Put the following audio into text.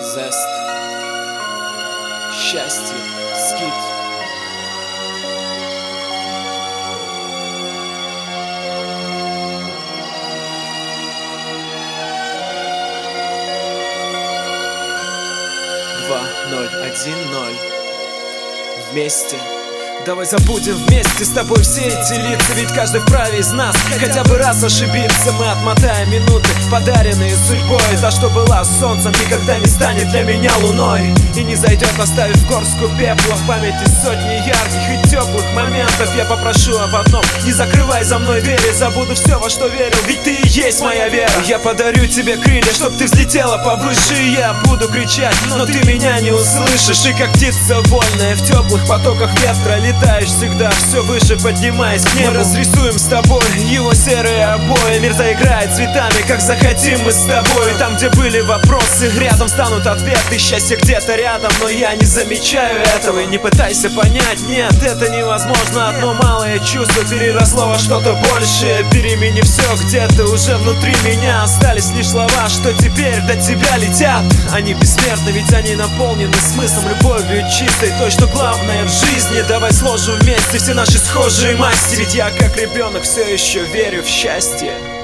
Zest, счастье, скит. Два, 0, 1, 0. Вместе. Давай забудем вместе с тобой все эти лица, ведь каждый вправе из нас хотя бы раз ошибиться. Мы отмотаем минуты, подаренные судьбой. Та, что была солнцем, никогда не станет для меня луной и не зайдет, оставив горстку пепла в памяти сотни ярких и теплых моментов. Я попрошу об одном: не закрывай за мной двери. Забуду все, во что верил, ведь ты и есть моя вера. Я подарю тебе крылья, чтоб ты взлетела повыше. И я буду кричать, но ты меня не услышишь. И как птица вольная в теплых потоках ветра, летаешь всегда все выше, поднимаясь к небу. Мы разрисуем с тобой его серые обои. Мир заиграет цветами, как захотим мы с тобой. Там, где были вопросы, рядом станут ответы. Счастье где-то рядом, но я не замечаю этого. И не пытайся понять, нет, это невозможно. Одно малое чувство переросло во что-то большее. Перемени все где-то уже внутри меня. Остались лишь слова, что теперь до тебя летят. Они бессмертны, ведь они наполнены смыслом, любовью чистой, той, что главное в жизни. Давай сложим вместе все наши схожие масти, ведь я как ребенок все еще верю в счастье.